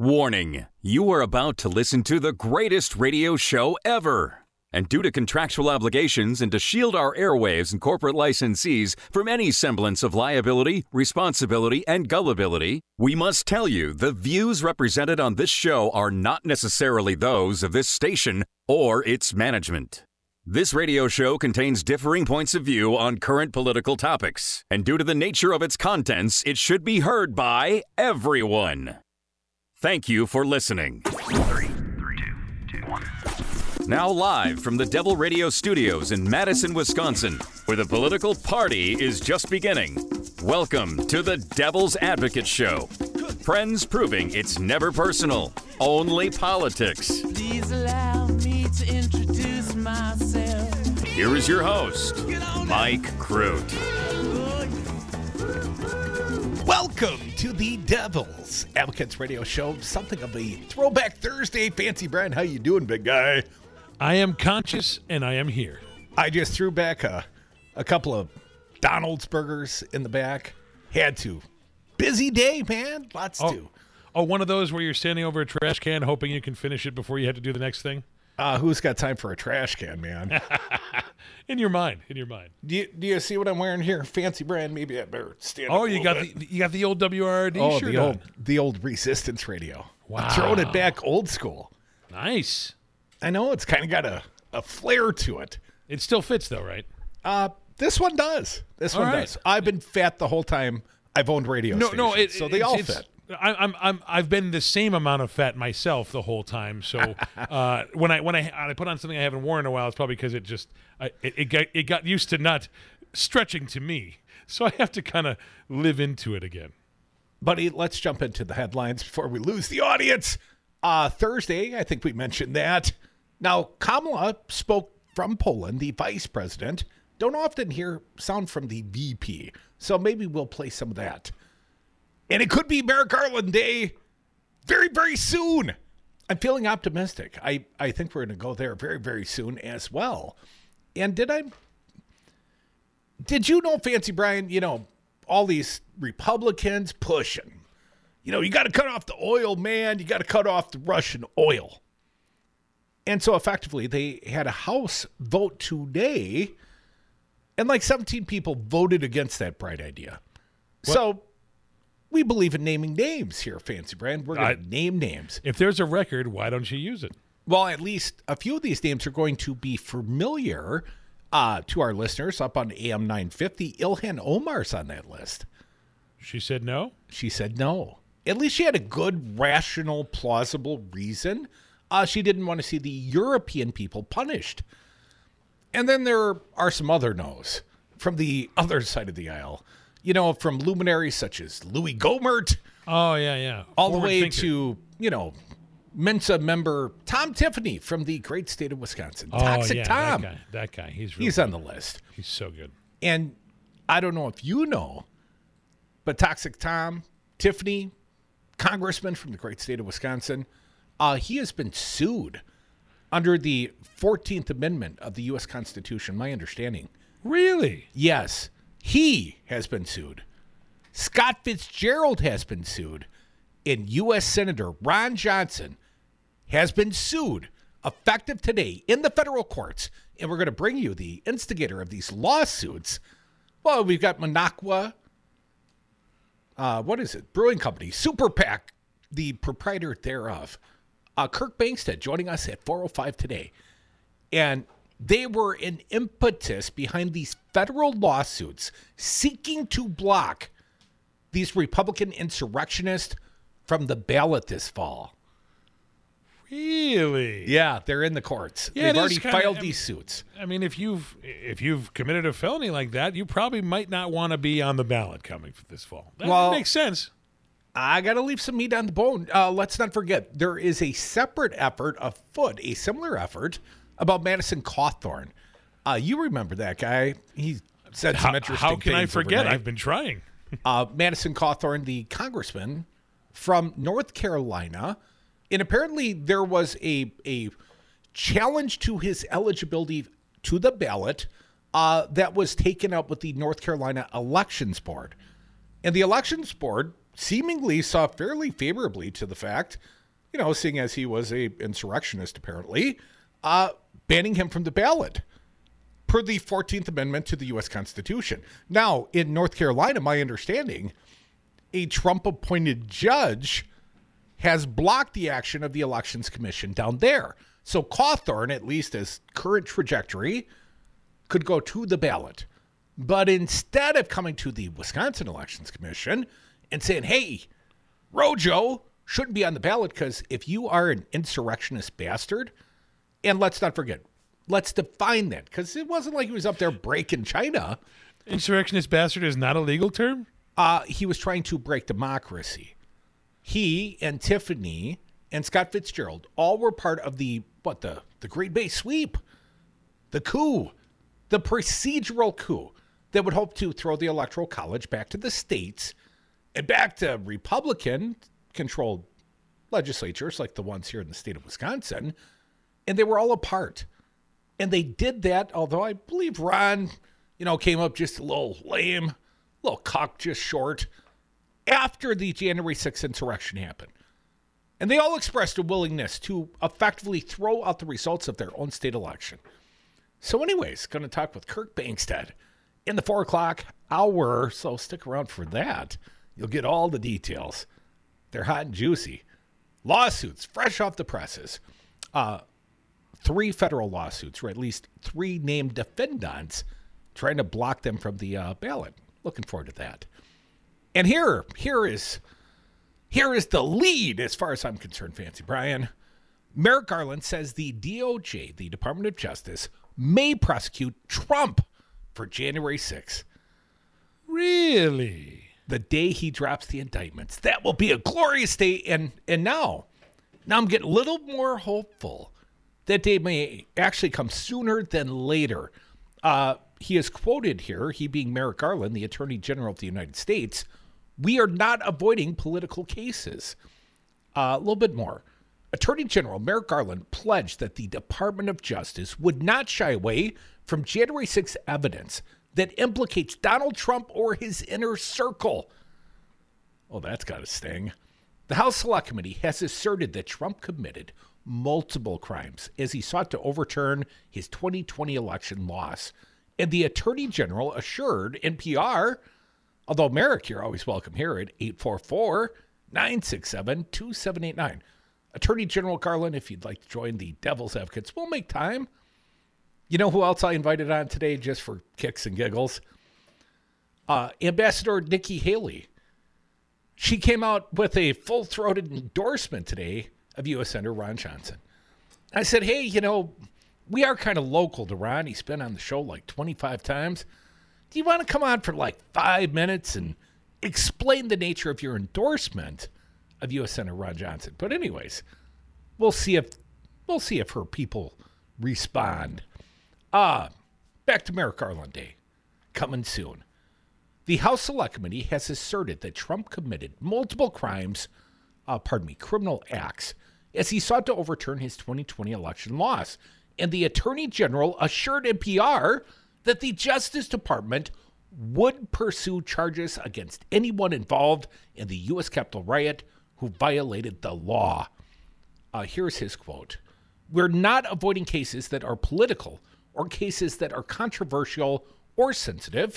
Warning, you are about to listen to the greatest radio show ever. And due to contractual obligations and to shield our airwaves and corporate licensees from any semblance of liability, responsibility, and gullibility, we must tell you the views represented on this show are not necessarily those of this station or its management. This radio show contains differing points of view on current political topics, and due to the nature of its contents, it should be heard by everyone. Thank you for listening. 3, 2, 2, 1. Now live from the Devil Radio Studios in Madison, Wisconsin, where the political party is just beginning. Welcome to the Devil's Advocate Show. Friends proving it's never personal, only politics. Please allow me to introduce myself. Here is your host, Mike Crute. Welcome to the Devil's Advocates Radio Show. Something of a throwback Thursday. Fancy Brian, how you doing, big guy? I am conscious and I am here. I just threw back a couple of Donald's burgers in the back. Had to. Busy day, man. Lots to do. Oh, one of those where you're standing over a trash can hoping you can finish it before you have to do the next thing? Who's got time for a trash can, man? In your mind. Do you see what I'm wearing here? Fancy Brian, maybe I better stand up you got the old WRRD shirt the old Resistance radio. Wow. I'm throwing it back old school. Nice. I know, it's kind of got a flair to it. It still fits though, right? This one does. This one does. I've been fat the whole time I've owned radio stations, so they all fit. I've been the same amount of fat myself the whole time. So when I put on something I haven't worn in a while, it's probably because it got used to not stretching to me. So I have to kind of live into it again. Buddy, let's jump into the headlines before we lose the audience. Thursday, I think we mentioned that. Now, Kamala spoke from Poland, the vice president. Don't often hear sound from the VP, so maybe we'll play some of that. And it could be Merrick Garland Day very, very soon. I'm feeling optimistic. I think we're going to go there very, very soon as well. And did you know, Fancy Brian, all these Republicans pushing, you got to cut off the oil, man. You got to cut off the Russian oil. And so effectively they had a House vote today, and like 17 people voted against that bright idea. What? So we believe in naming names here, Fancy Brand. We're going to name names. If there's a record, why don't you use it? Well, at least a few of these names are going to be familiar to our listeners up on AM 950. Ilhan Omar's on that list. She said no? She said no. At least she had a good, rational, plausible reason. She didn't want to see the European people punished. And then there are some other no's from the other side of the aisle. From luminaries such as Louis Gohmert. Oh, yeah. All the way to, Mensa member Tom Tiffany from the great state of Wisconsin. Toxic Tom. That guy. He's on the list. He's so good. And I don't know if you know, but Toxic Tom, Tiffany, congressman from the great state of Wisconsin, he has been sued under the 14th Amendment of the U.S. Constitution, my understanding. Really? Yes. He has been sued. Scott Fitzgerald has been sued. And U.S. Senator Ron Johnson has been sued, effective today in the federal courts. And we're going to bring you the instigator of these lawsuits. Well, we've got Minocqua, Brewing Company, Super PAC, the proprietor thereof. Kirk Bangstead joining us at 4:05 today. And they were an impetus behind these federal lawsuits seeking to block these Republican insurrectionists from the ballot this fall. Really? Yeah, they're in the courts. Yeah, they've already filed these suits. I mean, if you've committed a felony like that, you probably might not want to be on the ballot coming for this fall. That makes sense. I got to leave some meat on the bone. Let's not forget, there is a separate effort afoot, a similar effort, about Madison Cawthorn. You remember that guy. He said some interesting things. How can I forget? Overnight. I've been trying. Madison Cawthorn, the congressman from North Carolina, and apparently there was a challenge to his eligibility to the ballot that was taken up with the North Carolina Elections Board. And the Elections Board seemingly saw fairly favorably to the fact, seeing as he was a insurrectionist apparently, banning him from the ballot per the 14th Amendment to the U.S. Constitution. Now, in North Carolina, my understanding, a Trump-appointed judge has blocked the action of the Elections Commission down there. So Cawthorn, at least as current trajectory, could go to the ballot. But instead of coming to the Wisconsin Elections Commission and saying, hey, Rojo shouldn't be on the ballot because if you are an insurrectionist bastard, and let's not forget, let's define that, because it wasn't like he was up there breaking China. Insurrectionist bastard is not a legal term? He was trying to break democracy. He and Tiffany and Scott Fitzgerald all were part of the Great Bay Sweep, the coup, the procedural coup that would hope to throw the Electoral College back to the states and back to Republican-controlled legislatures like the ones here in the state of Wisconsin, and they were all apart. And they did that, although I believe Ron, came up just a little lame, a little cocked just short, after the January 6th insurrection happened. And they all expressed a willingness to effectively throw out the results of their own state election. So anyways, going to talk with Kirk Bangstad in the 4 o'clock hour, so stick around for that. You'll get all the details. They're hot and juicy. Lawsuits, fresh off the presses. 3 federal lawsuits, or at least 3 named defendants, trying to block them from the ballot. Looking forward to that. And here is the lead as far as I'm concerned, Fancy Brian. Merrick Garland says the DOJ, the Department of Justice, may prosecute Trump for January 6th. Really? The day he drops the indictments. That will be a glorious day. And now I'm getting a little more hopeful. That day may actually come sooner than later. He is quoted here, he being Merrick Garland, the Attorney General of the United States, "We are not avoiding political cases." A little bit more. Attorney General Merrick Garland pledged that the Department of Justice would not shy away from January 6th evidence that implicates Donald Trump or his inner circle. Oh, that's got to sting. The House Select Committee has asserted that Trump committed multiple crimes as he sought to overturn his 2020 election loss. And the Attorney General assured NPR, although Merrick, you're always welcome here at 844-967-2789. Attorney General Garland, if you'd like to join the Devil's Advocates, we'll make time. You know who else I invited on today just for kicks and giggles? Ambassador Nikki Haley. She came out with a full-throated endorsement today of U.S. Senator Ron Johnson. I said, hey, we are kind of local to Ron. He's been on the show like 25 times. Do you want to come on for like 5 minutes and explain the nature of your endorsement of U.S. Senator Ron Johnson? But anyways, we'll see if her people respond. Back to Merrick Garland Day, coming soon. The House Select Committee has asserted that Trump committed multiple criminal acts, as he sought to overturn his 2020 election loss. And the Attorney General assured NPR that the Justice Department would pursue charges against anyone involved in the U.S. Capitol riot who violated the law. Here's his quote. "We're not avoiding cases that are political or cases that are controversial or sensitive.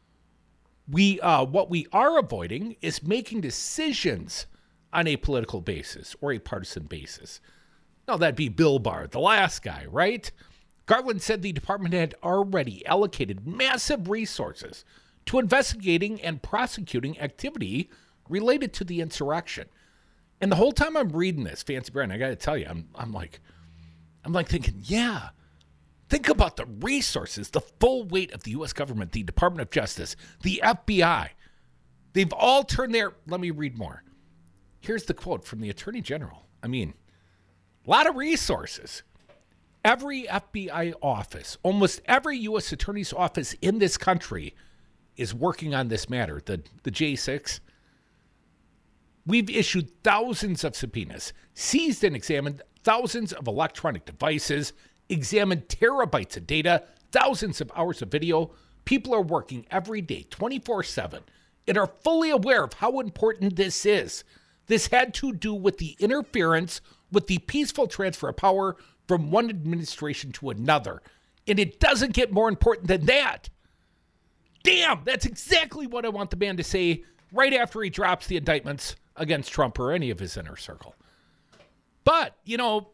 What we are avoiding is making decisions on a political basis or a partisan basis." Now, that'd be Bill Barr, the last guy, right? Garland said the department had already allocated massive resources to investigating and prosecuting activity related to the insurrection. And the whole time I'm reading this, Fancy Brian, I got to tell you, I'm like thinking, yeah, think about the resources, the full weight of the U.S. government, the Department of Justice, the FBI. They've all turned their, let me read more. Here's the quote from the Attorney General. I mean, a lot of resources. Every FBI office, almost every U.S. Attorney's office in this country is working on this matter, the J6. We've issued thousands of subpoenas, seized and examined thousands of electronic devices, examined terabytes of data, thousands of hours of video. People are working every day, 24/7, and are fully aware of how important this is. This had to do with the interference with the peaceful transfer of power from one administration to another. And it doesn't get more important than that. Damn, that's exactly what I want the man to say right after he drops the indictments against Trump or any of his inner circle. But, you know,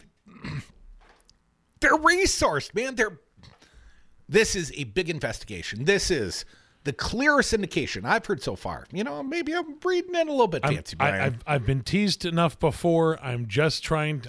they're resourced, man. This is a big investigation. This is the clearest indication I've heard so far. You know, maybe I'm reading in a little bit fancy, Brian. I've been teased enough before. I'm just trying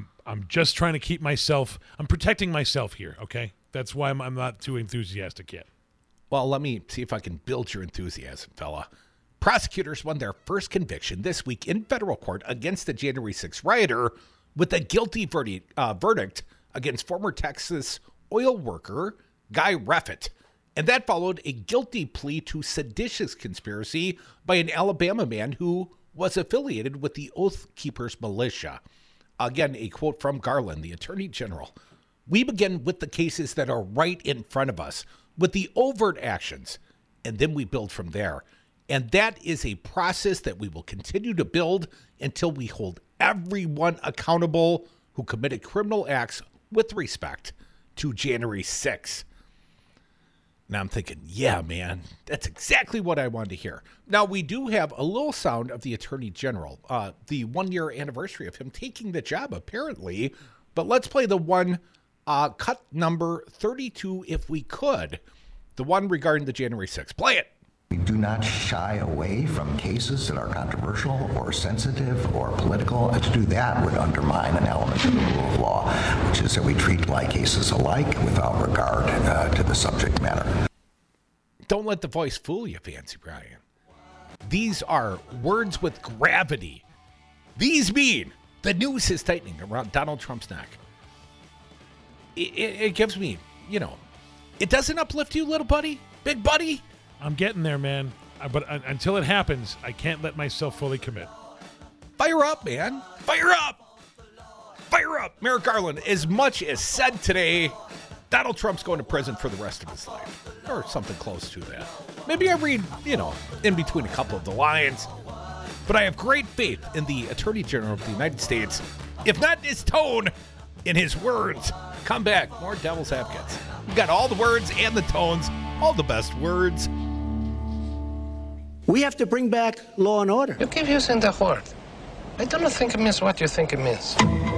to keep myself. I'm protecting myself here. Okay, that's why I'm not too enthusiastic yet. Well, let me see if I can build your enthusiasm, fella. Prosecutors won their first conviction this week in federal court against the January 6th rioter with a guilty verdict against former Texas oil worker Guy Reffitt. And that followed a guilty plea to seditious conspiracy by an Alabama man who was affiliated with the Oath Keepers militia. Again, a quote from Garland, the Attorney General. We begin with the cases that are right in front of us, with the overt actions, and then we build from there. And that is a process that we will continue to build until we hold everyone accountable who committed criminal acts with respect to January 6th. Now I'm thinking, yeah, man, that's exactly what I wanted to hear. Now, we do have a little sound of the Attorney General, the 1-year anniversary of him taking the job, apparently. But let's play the one, cut number 32, if we could. The one regarding the January 6th. Play it. We do not shy away from cases that are controversial or sensitive or political. To do that would undermine an element of the rule of law, which is that we treat like cases alike without regard to the subject matter. Don't let the voice fool you, Fancy Brian. These are words with gravity. These mean the noose is tightening around Donald Trump's neck. It gives me, you know, it doesn't uplift you, little buddy, big buddy. I'm getting there, man. But until it happens, I can't let myself fully commit. Fire up, man. Fire up. Fire up. Merrick Garland, as much as said today, Donald Trump's going to prison for the rest of his life. Or something close to that. Maybe I read, you know, in between a couple of the lines. But I have great faith in the Attorney General of the United States. If not in his tone, in his words. Come back. More Devil's Advocates. We've got all the words and the tones. All the best words. We have to bring back law and order. You keep using the word. I don't think it means what you think it means.